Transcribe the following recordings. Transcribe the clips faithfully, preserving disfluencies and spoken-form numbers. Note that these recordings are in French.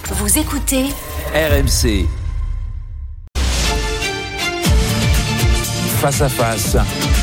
Vous écoutez R M C. Face à face.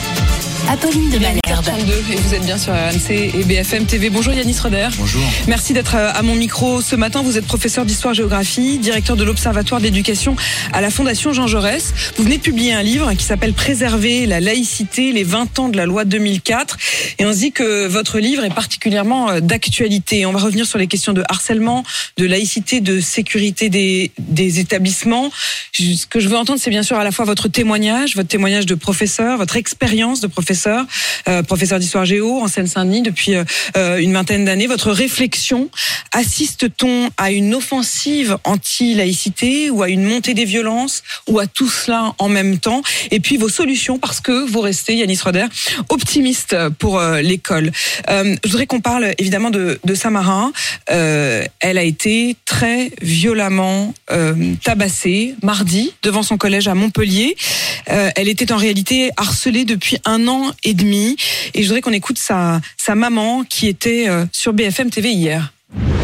Apolline de Malherbe. Et vous êtes bien sur R M C et B F M T V. Bonjour Yannis Roder. Bonjour. Merci d'être à mon micro ce matin. Vous êtes professeur d'histoire-géographie, directeur de l'Observatoire de l'éducation à la Fondation Jean Jaurès. Vous venez de publier un livre qui s'appelle Préserver la laïcité, les vingt ans de la loi deux mille quatre. Et on se dit que votre livre est particulièrement d'actualité. On va revenir sur les questions de harcèlement, de laïcité, de sécurité des, des établissements. Ce que je veux entendre, c'est bien sûr à la fois votre témoignage, votre témoignage de professeur, votre expérience de professeur. Professeur, euh, professeur d'histoire géo en Seine-Saint-Denis depuis euh, une vingtaine d'années. Votre réflexion, assiste-t-on à une offensive anti-laïcité ou à une montée des violences ou à tout cela en même temps? Et puis vos solutions, parce que vous restez, Yannis Roder, optimiste pour euh, l'école. Euh, je voudrais qu'on parle évidemment de, de Samara. Euh, elle a été très violemment euh, tabassée mardi devant son collège à Montpellier. Euh, elle était en réalité harcelée depuis un an et demi. Et je voudrais qu'on écoute sa, sa maman qui était euh, sur B F M T V hier.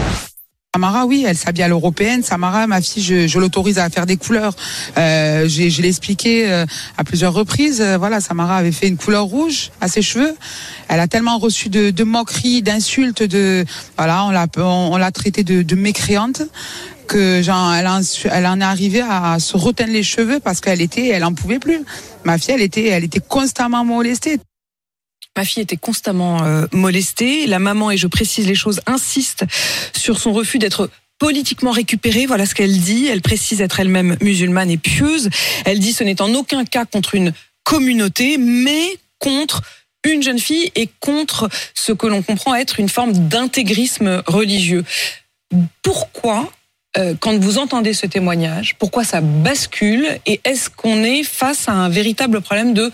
Samara, oui, elle s'habille à l'européenne. Samara, ma fille, je, je l'autorise à faire des couleurs. Euh, j'ai, je l'ai expliqué euh, à plusieurs reprises. Euh, voilà, Samara avait fait une couleur rouge à ses cheveux. Elle a tellement reçu de, de moqueries, d'insultes, de voilà, on l'a, on, on l'a traitée de, de mécréante. Que genre, elle, en, elle en est arrivée à se reteindre les cheveux parce qu'elle était, elle en pouvait plus. Ma fille, elle était, elle était constamment molestée. Ma fille était constamment euh, molestée. La maman, et je précise les choses, insiste sur son refus d'être politiquement récupérée. Voilà ce qu'elle dit. Elle précise être elle-même musulmane et pieuse. Elle dit ce n'est en aucun cas contre une communauté, mais contre une jeune fille et contre ce que l'on comprend être une forme d'intégrisme religieux. Pourquoi, euh, quand vous entendez ce témoignage, pourquoi ça bascule et est-ce qu'on est face à un véritable problème de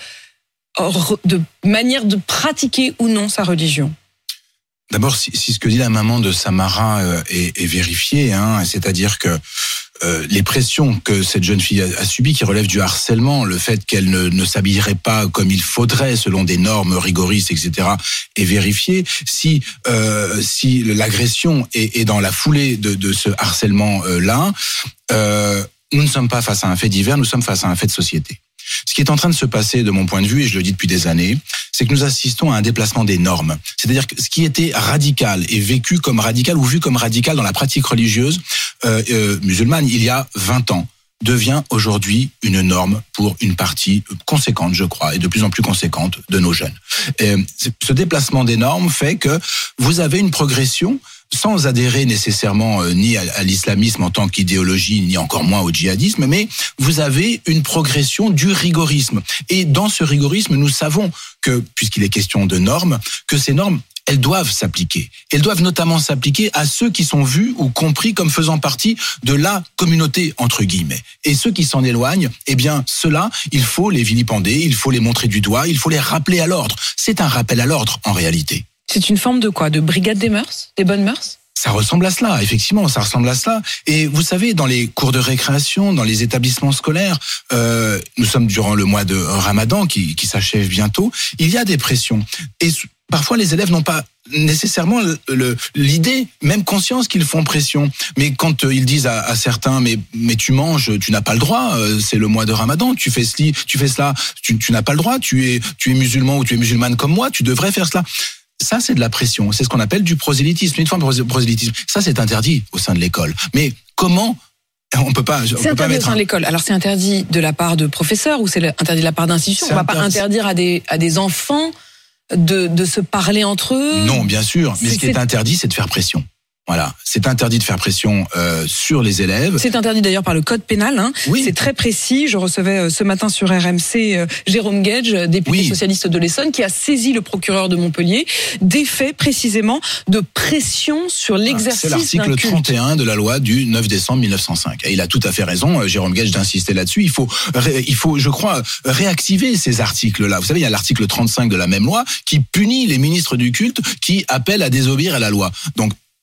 de manière de pratiquer ou non sa religion? D'abord, si, si ce que dit la maman de Samara euh, est, est vérifié, hein, c'est-à-dire que euh, les pressions que cette jeune fille a, a subies, qui relèvent du harcèlement, le fait qu'elle ne, ne s'habillerait pas comme il faudrait, selon des normes rigoristes, et cetera, est vérifié. Si euh, si l'agression est, est dans la foulée de, de ce harcèlement-là, euh, nous ne sommes pas face à un fait divers, nous sommes face à un fait de société. Ce qui est en train de se passer, de mon point de vue, et je le dis depuis des années, c'est que nous assistons à un déplacement des normes. C'est-à-dire que ce qui était radical et vécu comme radical ou vu comme radical dans la pratique religieuse euh, euh, musulmane il y a vingt ans, devient aujourd'hui une norme pour une partie conséquente, je crois, et de plus en plus conséquente de nos jeunes. Et ce déplacement des normes fait que vous avez une progression sans adhérer nécessairement euh, ni à, à l'islamisme en tant qu'idéologie, ni encore moins au djihadisme, mais vous avez une progression du rigorisme. Et dans ce rigorisme, nous savons que, puisqu'il est question de normes, que ces normes, elles doivent s'appliquer. Elles doivent notamment s'appliquer à ceux qui sont vus ou compris comme faisant partie de la communauté, entre guillemets. Et ceux qui s'en éloignent, eh bien, ceux-là, il faut les vilipender, il faut les montrer du doigt, il faut les rappeler à l'ordre. C'est un rappel à l'ordre, en réalité. C'est une forme de quoi? De brigade des mœurs? Des bonnes mœurs? Ça ressemble à cela, effectivement, ça ressemble à cela. Et vous savez, dans les cours de récréation, dans les établissements scolaires, euh, nous sommes durant le mois de Ramadan qui, qui s'achève bientôt, il y a des pressions. Et parfois, les élèves n'ont pas nécessairement le, le, l'idée, même conscience qu'ils font pression. Mais quand euh, ils disent à, à certains, mais, mais tu manges, tu n'as pas le droit, euh, c'est le mois de Ramadan, tu fais, celi, tu fais cela, tu, tu n'as pas le droit, tu es, tu es musulman ou tu es musulmane comme moi, tu devrais faire cela. Ça, c'est de la pression. C'est ce qu'on appelle du prosélytisme. Une forme de prosélytisme. Ça, c'est interdit au sein de l'école. Mais comment on peut pas, on c'est peut interdit pas mettre au sein de l'école. Alors, c'est interdit de la part de professeurs ou c'est interdit de la part d'institutions? On va pas interdire à des, à des enfants de, de se parler entre eux? Non, bien sûr. Mais c'est, ce qui est interdit, c'est de faire pression. Voilà, c'est interdit de faire pression euh, sur les élèves. C'est interdit d'ailleurs par le code pénal. Hein. Oui. C'est très précis. Je recevais euh, ce matin sur R M C euh, Jérôme Guedj, député oui. socialiste de l'Essonne, qui a saisi le procureur de Montpellier des faits précisément de pression sur l'exercice ah, c'est l'article d'un culte. trente et un de la loi du neuf décembre mille neuf cent cinq. Et il a tout à fait raison, euh, Jérôme Guedj, d'insister là-dessus. Il faut, ré, il faut, je crois, réactiver ces articles-là. Vous savez, il y a l'article trente-cinq de la même loi qui punit les ministres du culte qui appellent à désobéir à la loi. Donc,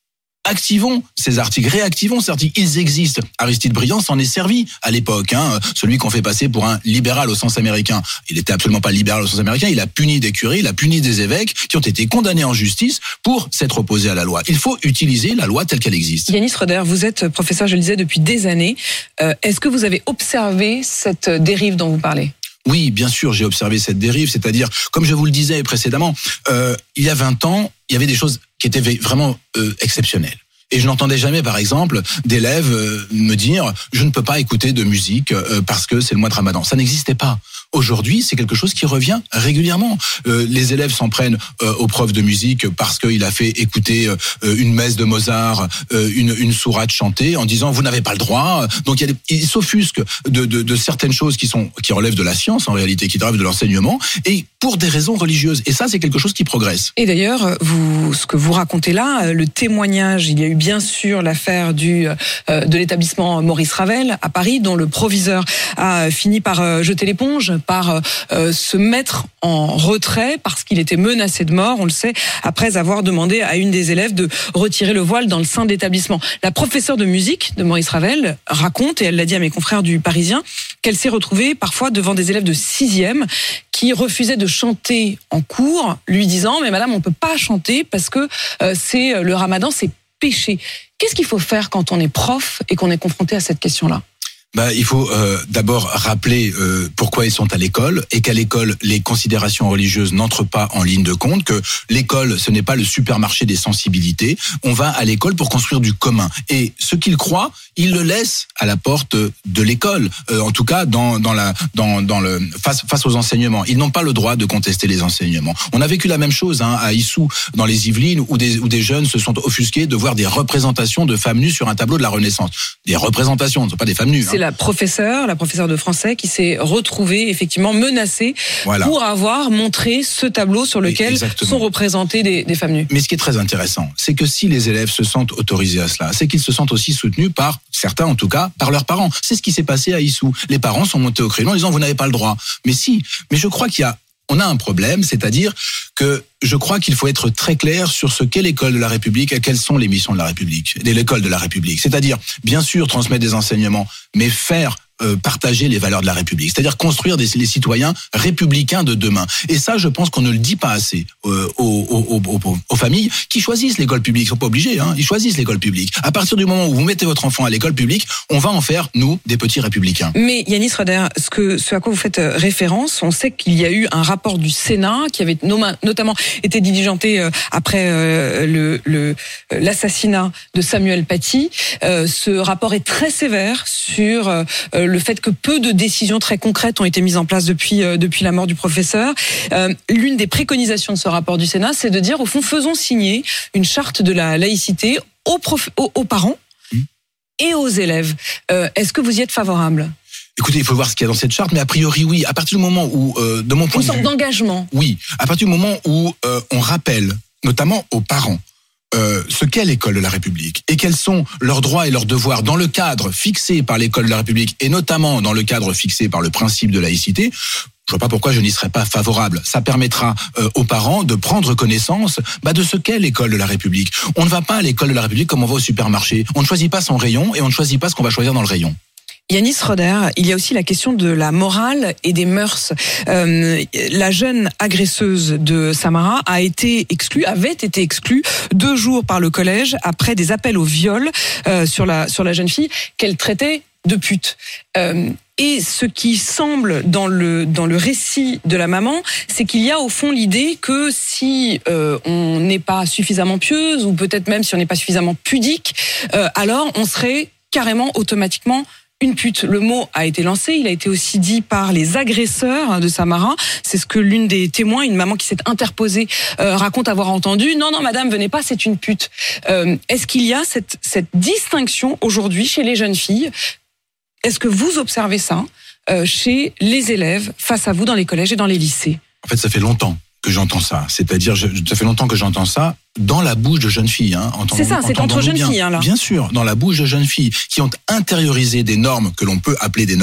Activons ces articles, réactivons ces articles. Ils existent. Aristide Briand s'en est servi à l'époque, hein, celui qu'on fait passer pour un libéral au sens américain. Il n'était absolument pas libéral au sens américain. Il a puni des curés, il a puni des évêques qui ont été condamnés en justice pour s'être opposés à la loi. Il faut utiliser la loi telle qu'elle existe. Yanis Roeder, vous êtes professeur, je le disais, depuis des années. Euh, est-ce que vous avez observé cette dérive dont vous parlez ? Oui, bien sûr, j'ai observé cette dérive, c'est-à-dire, comme je vous le disais précédemment, euh, il y a vingt ans, il y avait des choses qui étaient vraiment euh, exceptionnelles. Et je n'entendais jamais, par exemple, d'élèves euh, me dire « je ne peux pas écouter de musique euh, parce que c'est le mois de Ramadan ». Ça n'existait pas. Aujourd'hui, c'est quelque chose qui revient régulièrement. Euh, les élèves s'en prennent euh, aux profs de musique parce qu'il a fait écouter euh, une messe de Mozart, euh, une, une sourate chantée, en disant « vous n'avez pas le droit ». Donc il y a des, ils s'offusquent de, de, de certaines choses qui sont qui relèvent de la science, en réalité, qui relèvent de l'enseignement, et pour des raisons religieuses. Et ça, c'est quelque chose qui progresse. Et d'ailleurs, vous, ce que vous racontez là, le témoignage, il y a eu bien sûr l'affaire du euh, de l'établissement Maurice Ravel à Paris, dont le proviseur a fini par euh, jeter l'éponge, par euh, se mettre en retrait parce qu'il était menacé de mort, on le sait, après avoir demandé à une des élèves de retirer le voile dans le sein de l'établissement. La professeure de musique de Maurice Ravel raconte, et elle l'a dit à mes confrères du Parisien, qu'elle s'est retrouvée parfois devant des élèves de sixième qui refusaient de chanter en cours, lui disant « mais madame, on peut pas chanter parce que euh, c'est le ramadan, c'est péché ». Qu'est-ce qu'il faut faire quand on est prof et qu'on est confronté à cette question-là ? Bah, il faut euh, d'abord rappeler euh, pourquoi ils sont à l'école et qu'à l'école, les considérations religieuses n'entrent pas en ligne de compte, que l'école, ce n'est pas le supermarché des sensibilités. On va à l'école pour construire du commun. Et ce qu'ils croient, ils le laissent à la porte de l'école. Euh, en tout cas, dans, dans la, dans, dans le, face, face aux enseignements. Ils n'ont pas le droit de contester les enseignements. On a vécu la même chose hein, à Issou, dans les Yvelines, où des, où des jeunes se sont offusqués de voir des représentations de femmes nues sur un tableau de la Renaissance. Des représentations, ce ne sont pas des femmes nues. C'est hein. la professeure, la professeure de français qui s'est retrouvée effectivement menacée voilà. pour avoir montré ce tableau sur lequel Exactement. sont représentées des, des femmes nues. Mais ce qui est très intéressant, c'est que si les élèves se sentent autorisés à cela, c'est qu'ils se sentent aussi soutenus par, certains en tout cas, par leurs parents. C'est ce qui s'est passé à Issou. Les parents sont montés au crayon en disant vous n'avez pas le droit. Mais si, mais je crois qu'il y a on a un problème, c'est-à-dire que je crois qu'il faut être très clair sur ce qu'est l'école de la République et quelles sont les missions de la République, de l'école de la République. C'est-à-dire, bien sûr, transmettre des enseignements, mais faire euh, partager les valeurs de la République. C'est-à-dire construire des, les citoyens républicains de demain. Et ça, je pense qu'on ne le dit pas assez euh, aux, aux, aux, aux familles qui choisissent l'école publique. Ils sont pas obligés, hein, ils choisissent l'école publique. À partir du moment où vous mettez votre enfant à l'école publique, on va en faire, nous, des petits républicains. Mais Yanis Roeder, ce, que, ce à quoi vous faites référence, on sait qu'il y a eu un rapport du Sénat qui avait notamment été diligenté après euh, le, le, l'assassinat de Samuel Paty. Euh, ce rapport est très sévère sur euh, le fait que peu de décisions très concrètes ont été mises en place depuis, euh, depuis la mort du professeur. Euh, l'une des préconisations de ce rapport du Sénat, c'est de dire, au fond, faisons signer une charte de la laïcité aux, prof, aux, aux parents mmh. et aux élèves. Euh, est-ce que vous y êtes favorable ? Écoutez, il faut voir ce qu'il y a dans cette charte, mais a priori, oui. À partir du moment où, euh, de mon point de vue... Une sorte d'engagement. Oui. À partir du moment où euh, on rappelle, notamment aux parents, Euh, ce qu'est l'école de la République et quels sont leurs droits et leurs devoirs dans le cadre fixé par l'école de la République et notamment dans le cadre fixé par le principe de laïcité, je vois pas pourquoi je n'y serais pas favorable. Ça permettra euh, aux parents de prendre connaissance bah, de ce qu'est l'école de la République. On ne va pas à l'école de la République comme on va au supermarché. On ne choisit pas son rayon et on ne choisit pas ce qu'on va choisir dans le rayon. Yanis Roeder, il y a aussi la question de la morale et des mœurs. Euh, la jeune agresseuse de Samara a été exclue, avait été exclue deux jours par le collège après des appels au viol euh, sur la sur la jeune fille qu'elle traitait de pute. Euh, et ce qui semble dans le dans le récit de la maman, c'est qu'il y a au fond l'idée que si euh, on n'est pas suffisamment pieuse ou peut-être même si on n'est pas suffisamment pudique, euh, alors on serait carrément automatiquement une pute. Le mot a été lancé, il a été aussi dit par les agresseurs de Samara. C'est ce que l'une des témoins, une maman qui s'est interposée, euh, raconte avoir entendu. Non, non, madame, venez pas, c'est une pute. Euh, est-ce qu'il y a cette, cette distinction aujourd'hui chez les jeunes filles ? Est-ce que vous observez ça euh, chez les élèves face à vous dans les collèges et dans les lycées ? En fait, ça fait longtemps que j'entends ça. C'est-à-dire, je, ça fait longtemps que j'entends ça dans la bouche de jeunes filles. Hein, c'est ça, c'est entre jeunes bien. filles. Hein, là. Bien sûr, dans la bouche de jeunes filles qui ont intériorisé des normes que l'on peut appeler des normes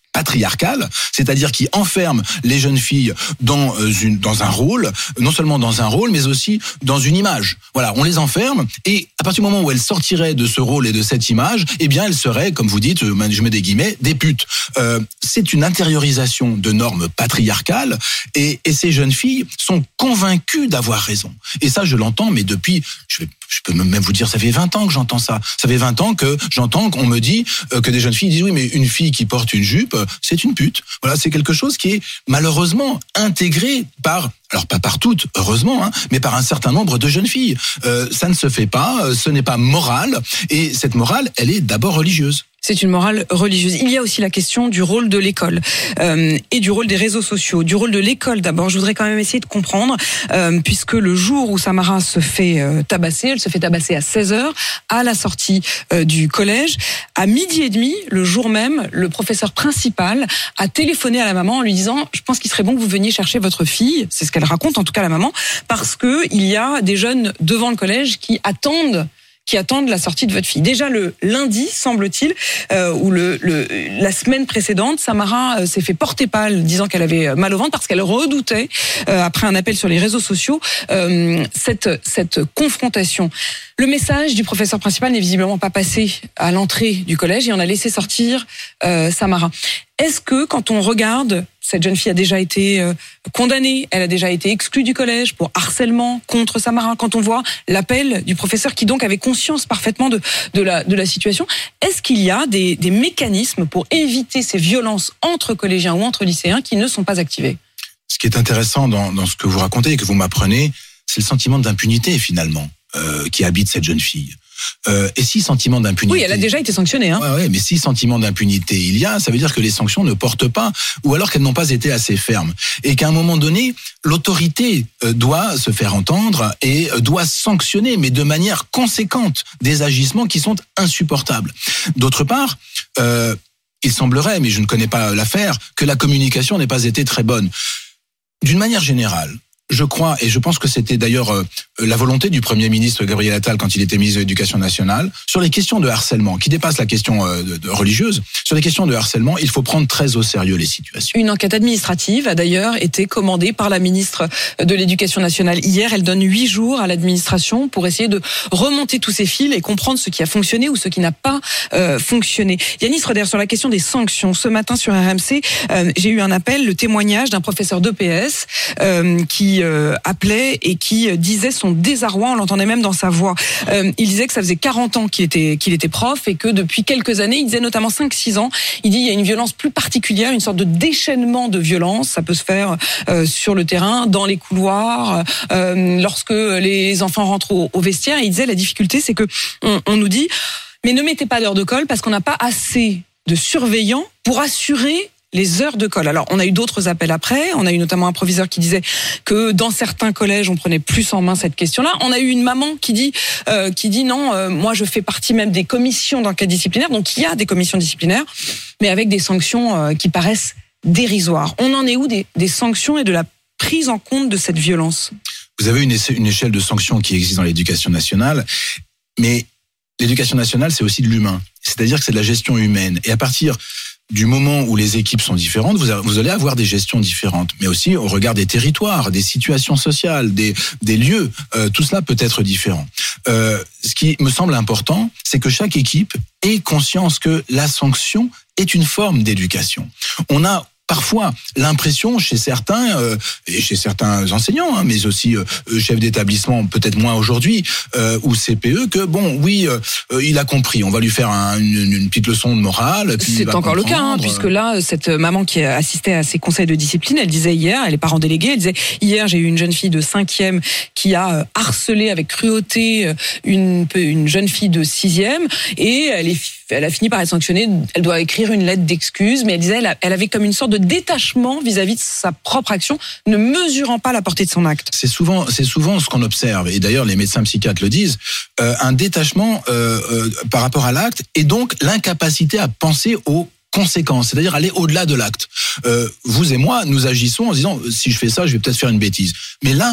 patriarcal, c'est-à-dire qui enferme les jeunes filles dans une dans un rôle, non seulement dans un rôle, mais aussi dans une image. Voilà, on les enferme et à partir du moment où elles sortiraient de ce rôle et de cette image, eh bien elles seraient, comme vous dites, je mets des guillemets, des putes. Euh, c'est une intériorisation de normes patriarcales et, et ces jeunes filles sont convaincues d'avoir raison. Et ça, je l'entends, mais depuis, je vais Je peux même vous dire, ça fait vingt ans que j'entends ça. Ça fait vingt ans que j'entends qu'on me dit que des jeunes filles disent oui, mais une fille qui porte une jupe, c'est une pute. Voilà, c'est quelque chose qui est malheureusement intégré par, alors pas par toutes, heureusement, hein, mais par un certain nombre de jeunes filles. Euh, ça ne se fait pas, ce n'est pas moral, et cette morale, elle est d'abord religieuse. C'est une morale religieuse. Il y a aussi la question du rôle de l'école euh, et du rôle des réseaux sociaux. Du rôle de l'école d'abord, je voudrais quand même essayer de comprendre, euh, puisque le jour où Samara se fait euh, tabasser, elle se fait tabasser à seize heures, à la sortie euh, du collège. À midi et demi, le jour même, le professeur principal a téléphoné à la maman en lui disant « Je pense qu'il serait bon que vous veniez chercher votre fille », c'est ce qu'elle raconte en tout cas la maman, parce que il y a des jeunes devant le collège qui attendent qui attendent la sortie de votre fille. Déjà le lundi, semble-t-il, euh, ou le, le la semaine précédente, Samara euh, s'est fait porter pâle, disant qu'elle avait mal au ventre parce qu'elle redoutait, euh, après un appel sur les réseaux sociaux, euh, cette cette confrontation. Le message du professeur principal n'est visiblement pas passé à l'entrée du collège et on a laissé sortir euh, Samara. Est-ce que quand on regarde, cette jeune fille a déjà été euh, condamnée, elle a déjà été exclue du collège pour harcèlement contre Samara, quand on voit l'appel du professeur qui donc avait conscience parfaitement de, de, la, de la situation, est-ce qu'il y a des, des mécanismes pour éviter ces violences entre collégiens ou entre lycéens qui ne sont pas activés ? Ce qui est intéressant dans, dans ce que vous racontez et que vous m'apprenez, c'est le sentiment d'impunité finalement euh, qui habite cette jeune fille. Euh, et si sentiment d'impunité... Oui, elle a déjà été sanctionnée. Hein. Ouais, ouais, mais si sentiment d'impunité il y a, ça veut dire que les sanctions ne portent pas, ou alors qu'elles n'ont pas été assez fermes. Et qu'à un moment donné, l'autorité euh, doit se faire entendre et euh, doit sanctionner, mais de manière conséquente, des agissements qui sont insupportables. D'autre part, euh, il semblerait, mais je ne connais pas l'affaire, que la communication n'ait pas été très bonne. D'une manière générale, je crois, et je pense que c'était d'ailleurs euh, la volonté du Premier ministre Gabriel Attal quand il était ministre de l'Éducation nationale, sur les questions de harcèlement, qui dépassent la question euh, de, de religieuse, sur les questions de harcèlement, il faut prendre très au sérieux les situations. Une enquête administrative a d'ailleurs été commandée par la ministre de l'Éducation nationale hier. Elle donne huit jours à l'administration pour essayer de remonter tous ces fils et comprendre ce qui a fonctionné ou ce qui n'a pas euh, fonctionné. Yanis Roder, sur la question des sanctions, ce matin sur R M C, euh, j'ai eu un appel, le témoignage d'un professeur d'E P S euh, qui Euh, appelait et qui disait son désarroi, on l'entendait même dans sa voix. Euh, il disait que ça faisait quarante ans qu'il était, qu'il était prof et que depuis quelques années, il disait notamment cinq six ans, il dit il y a une violence plus particulière, une sorte de déchaînement de violence, ça peut se faire euh, sur le terrain, dans les couloirs, euh, lorsque les enfants rentrent au, au vestiaire. Et il disait la difficulté, c'est que on, on nous dit mais ne mettez pas d'heures de colle parce qu'on n'a pas assez de surveillants pour assurer les heures de colle. Alors, on a eu d'autres appels après. On a eu notamment un proviseur qui disait que dans certains collèges, on prenait plus en main cette question-là. On a eu une maman qui dit, euh, qui dit non, euh, moi je fais partie même des commissions d'enquête disciplinaire. Donc, il y a des commissions disciplinaires, mais avec des sanctions euh, qui paraissent dérisoires. On en est où des, des sanctions et de la prise en compte de cette violence ? Vous avez une, une échelle de sanctions qui existe dans l'éducation nationale, mais l'éducation nationale, c'est aussi de l'humain. C'est-à-dire que c'est de la gestion humaine. Et à partir du moment où les équipes sont différentes, vous, vous allez avoir des gestions différentes, mais aussi au regard des territoires, des situations sociales, des, des lieux, euh, tout cela peut être différent. Euh, ce qui me semble important, c'est que chaque équipe ait conscience que la sanction est une forme d'éducation. On a parfois l'impression chez certains euh, et chez certains enseignants, hein, mais aussi euh, chefs d'établissement, peut-être moins aujourd'hui, euh, ou C P E, que bon, oui, euh, il a compris, on va lui faire un, une, une petite leçon de morale. C'est encore le cas, hein, puisque là, cette maman qui assistait à ces conseils de discipline, elle disait hier, elle est parent délégué, elle disait hier, j'ai eu une jeune fille de cinquième qui a harcelé avec cruauté une, une jeune fille de sixième, et elle est elle a fini par être sanctionnée, elle doit écrire une lettre d'excuse, mais elle disait elle, elle avait comme une sorte de détachement vis-à-vis de sa propre action, ne mesurant pas la portée de son acte. C'est souvent, c'est souvent ce qu'on observe, et d'ailleurs les médecins psychiatres le disent, euh, un détachement euh, euh, par rapport à l'acte, et donc l'incapacité à penser aux conséquences, c'est-à-dire aller au-delà de l'acte. Euh, vous et moi, nous agissons en disant, si je fais ça, je vais peut-être faire une bêtise. Mais là,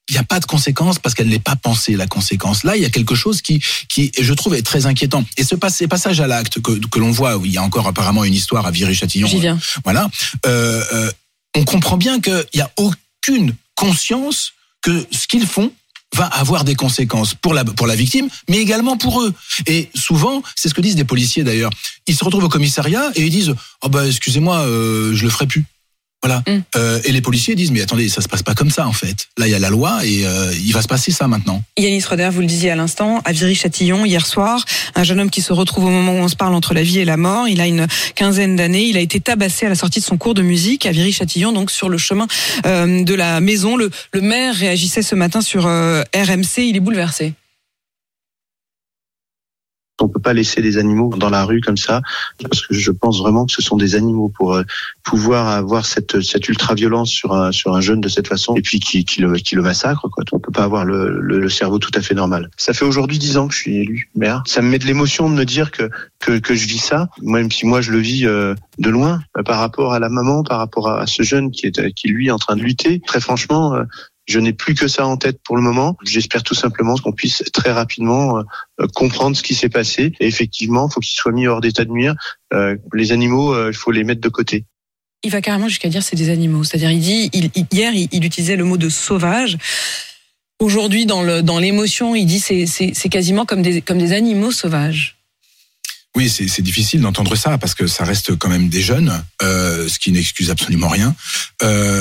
il n'y a pas de conséquence parce qu'elle n'est pas pensée, la conséquence. Là, il y a quelque chose qui, qui, je trouve, est très inquiétant. Et ce pas- ces passages à l'acte que, que l'on voit, où il y a encore apparemment une histoire à Viry-Châtillon. J'y viens. Euh, voilà. Euh, euh, on comprend bien qu'il n'y a aucune conscience que ce qu'ils font va avoir des conséquences pour la, pour la victime, mais également pour eux. Et souvent, c'est ce que disent des policiers d'ailleurs. Ils se retrouvent au commissariat et ils disent « Oh bah, excusez-moi, euh, je le ferai plus ». Voilà. Mm. Euh, et les policiers disent mais attendez, ça se passe pas comme ça en fait. Là il y a la loi et euh, il va se passer ça maintenant. Yanis Roeder, vous le disiez à l'instant, à Viry-Châtillon hier soir, un jeune homme qui se retrouve au moment où on se parle entre la vie et la mort. Il a une quinzaine d'années. Il a été tabassé à la sortie de son cours de musique à Viry-Châtillon, donc sur le chemin euh, de la maison. Le, le maire réagissait ce matin sur euh, R M C. Il est bouleversé. On peut pas laisser des animaux dans la rue comme ça, parce que je pense vraiment que ce sont des animaux pour euh, pouvoir avoir cette cette ultra-violence sur un sur un jeune de cette façon, et puis qui qui le qui le massacre quoi. On peut pas avoir le, le le cerveau tout à fait normal. Ça fait aujourd'hui dix ans que je suis élu maire. Ça me met de l'émotion de me dire que que que je vis ça, même si moi je le vis euh, de loin, euh, par rapport à la maman, par rapport à ce jeune qui est qui lui est en train de lutter. Très franchement. Euh, Je n'ai plus que ça en tête pour le moment. J'espère tout simplement qu'on puisse très rapidement euh, comprendre ce qui s'est passé. Et effectivement, il faut qu'ils soient mis hors d'état de nuire. Euh, les animaux, il euh, faut les mettre de côté. Il va carrément jusqu'à dire c'est des animaux. C'est-à-dire, il dit, il, hier, il, il utilisait le mot de sauvage. Aujourd'hui, dans le dans l'émotion, il dit c'est c'est c'est quasiment comme des comme des animaux sauvages. Oui, c'est, c'est difficile d'entendre ça parce que ça reste quand même des jeunes, euh, ce qui n'excuse absolument rien. Euh,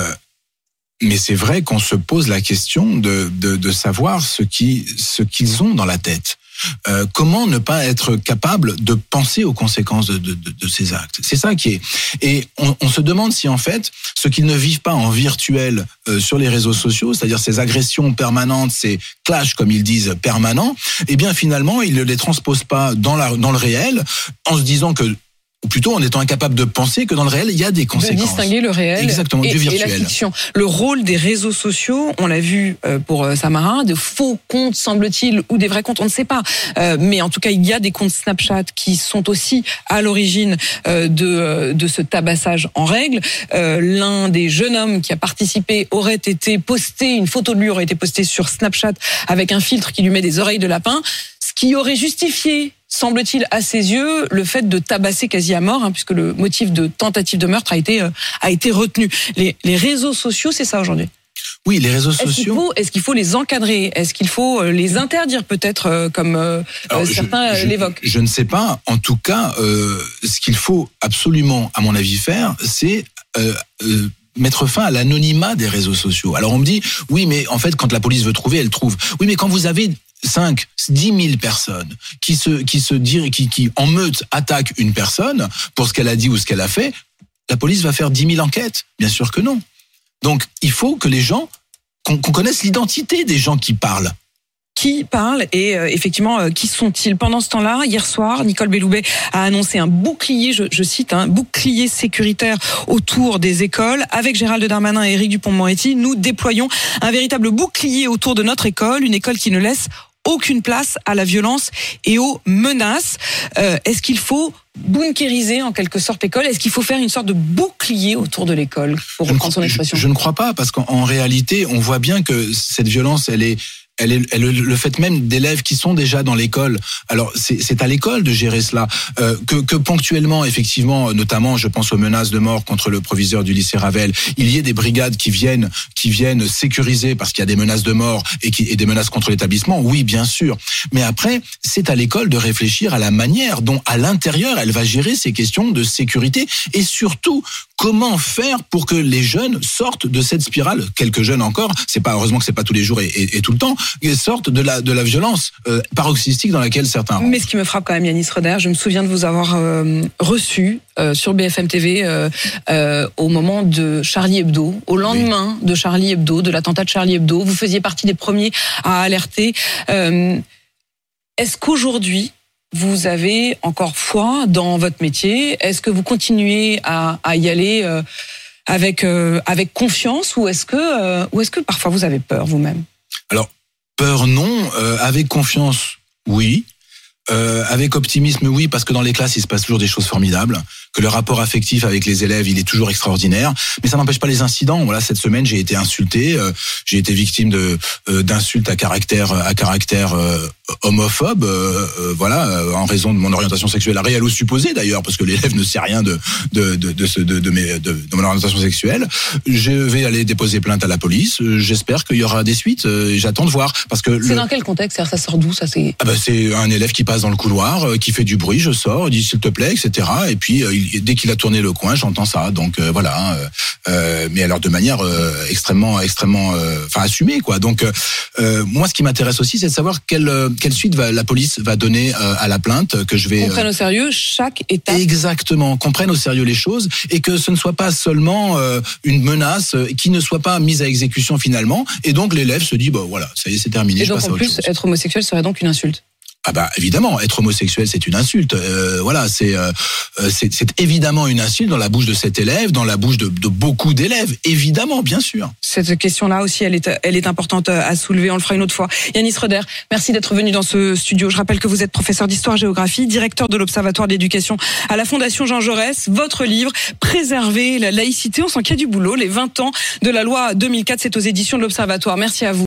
Mais c'est vrai qu'on se pose la question de, de, de savoir ce, qui, ce qu'ils ont dans la tête. Euh, comment ne pas être capable de penser aux conséquences de, de, de, de ces actes. C'est ça qui est. Et on, on se demande si en fait, ce qu'ils ne vivent pas en virtuel euh, sur les réseaux sociaux, c'est-à-dire ces agressions permanentes, ces clashs comme ils disent permanents, eh bien finalement ils ne les transposent pas dans, la, dans le réel en se disant que, ou plutôt en étant incapable de penser que dans le réel, il y a des conséquences. De distinguer le réel Exactement, et, du virtuel. et la fiction. Le rôle des réseaux sociaux, on l'a vu pour Samara, de faux comptes, semble-t-il, ou des vrais comptes, on ne sait pas. Euh, mais en tout cas, il y a des comptes Snapchat qui sont aussi à l'origine euh, de, de ce tabassage en règle. Euh, l'un des jeunes hommes qui a participé aurait été posté, une photo de lui aurait été postée sur Snapchat avec un filtre qui lui met des oreilles de lapin, ce qui aurait justifié, semble-t-il, à ses yeux, le fait de tabasser quasi à mort, hein, puisque le motif de tentative de meurtre a été euh, a été retenu. Les, les réseaux sociaux, c'est ça aujourd'hui. Oui, les réseaux est-ce sociaux. Qu'il faut, est-ce qu'il faut les encadrer ? Est-ce qu'il faut les interdire peut-être, euh, comme euh, Alors, certains je, je, l'évoquent ? Je ne sais pas. En tout cas, euh, ce qu'il faut absolument, à mon avis, faire, c'est euh, euh, mettre fin à l'anonymat des réseaux sociaux. Alors on me dit, oui, mais en fait, quand la police veut trouver, elle trouve. Oui, mais quand vous avez cinq, dix mille personnes qui se, qui se dirent, qui, qui en meute attaquent une personne pour ce qu'elle a dit ou ce qu'elle a fait, la police va faire dix mille enquêtes. Bien sûr que non. Donc, il faut que les gens, qu'on, qu'on connaisse l'identité des gens qui parlent. Qui parle et euh, effectivement euh, qui sont-ils ? Pendant ce temps-là, hier soir, Nicole Belloubet a annoncé un bouclier, je, je cite, un bouclier sécuritaire autour des écoles. Avec Gérald Darmanin et Éric Dupond-Moretti, nous déployons un véritable bouclier autour de notre école, une école qui ne laisse aucune place à la violence et aux menaces. Euh, est-ce qu'il faut bunkériser en quelque sorte l'école ? Est-ce qu'il faut faire une sorte de bouclier autour de l'école, pour reprendre son expression ? je, je ne crois pas, parce qu'en en réalité, on voit bien que cette violence, elle est... Elle est, elle, le fait même d'élèves qui sont déjà dans l'école. Alors c'est, c'est à l'école de gérer cela. Euh, que, que ponctuellement, effectivement, notamment, je pense aux menaces de mort contre le proviseur du lycée Ravel, il y ait des brigades qui viennent, qui viennent sécuriser parce qu'il y a des menaces de mort et, qui, et des menaces contre l'établissement. Oui, bien sûr. Mais après, c'est à l'école de réfléchir à la manière dont, à l'intérieur, elle va gérer ces questions de sécurité et surtout comment faire pour que les jeunes sortent de cette spirale. Quelques jeunes encore, c'est pas heureusement que c'est pas tous les jours et, et, et tout le temps. Sortent de la de la violence euh, paroxystique dans laquelle certains rentrent. Mais ce qui me frappe quand même, Yanis Roeder, je me souviens de vous avoir euh, reçu euh, sur B F M T V euh, euh, au moment de Charlie Hebdo, au lendemain oui. de Charlie Hebdo, de l'attentat de Charlie Hebdo. Vous faisiez partie des premiers à alerter. Euh, est-ce qu'aujourd'hui vous avez encore foi dans votre métier ? Est-ce que vous continuez à, à y aller euh, avec euh, avec confiance, ou est-ce que euh, ou est-ce que parfois vous avez peur vous-même ? Alors peur non, euh, avec confiance oui, euh, avec optimisme oui, parce que dans les classes il se passe toujours des choses formidables. que le rapport affectif avec les élèves, il est toujours extraordinaire. Mais ça n'empêche pas les incidents. Voilà, cette semaine, j'ai été insulté, euh, j'ai été victime de euh, d'insultes à caractère à caractère euh, homophobe, euh, euh, voilà, euh, en raison de mon orientation sexuelle réelle ou supposée d'ailleurs, parce que l'élève ne sait rien de de de de, de, de, de, mes, de, de mon orientation sexuelle. Je vais aller déposer plainte à la police. J'espère qu'il y aura des suites. Et j'attends de voir, parce que c'est le... dans quel contexte? Ça sort d'où, ça? C'est ah bah, c'est un élève qui passe dans le couloir, euh, qui fait du bruit. Je sors, il dit s'il te plaît, et cetera. Et puis euh, il, dès qu'il a tourné le coin, j'entends ça. Donc euh, voilà. Euh, euh, mais alors de manière euh, extrêmement, extrêmement, enfin euh, assumée, quoi. Donc euh, moi, ce qui m'intéresse aussi, c'est de savoir quelle quelle suite va, la police va donner euh, à la plainte que je vais. Qu'on prenne au sérieux chaque étape. Exactement, qu'on prenne au sérieux les choses et que ce ne soit pas seulement euh, une menace qui ne soit pas mise à exécution finalement. Et donc l'élève se dit, bah voilà, ça y est, c'est terminé. Et je donc passe à en autre plus, chose. être homosexuel serait donc une insulte. Ah bah évidemment, être homosexuel c'est une insulte. Euh, voilà, c'est, euh, c'est c'est évidemment une insulte dans la bouche de cet élève, dans la bouche de, de beaucoup d'élèves, évidemment, bien sûr. Cette question-là aussi, elle est elle est importante à soulever. On le fera une autre fois. Yanis Roeder, merci d'être venu dans ce studio. Je rappelle que vous êtes professeur d'histoire-géographie, directeur de l'Observatoire d'éducation à la Fondation Jean Jaurès. Votre livre, Préserver la laïcité, on sent qu'il y a du boulot. Les vingt ans de la loi deux mille quatre, c'est aux éditions de l'Observatoire. Merci à vous.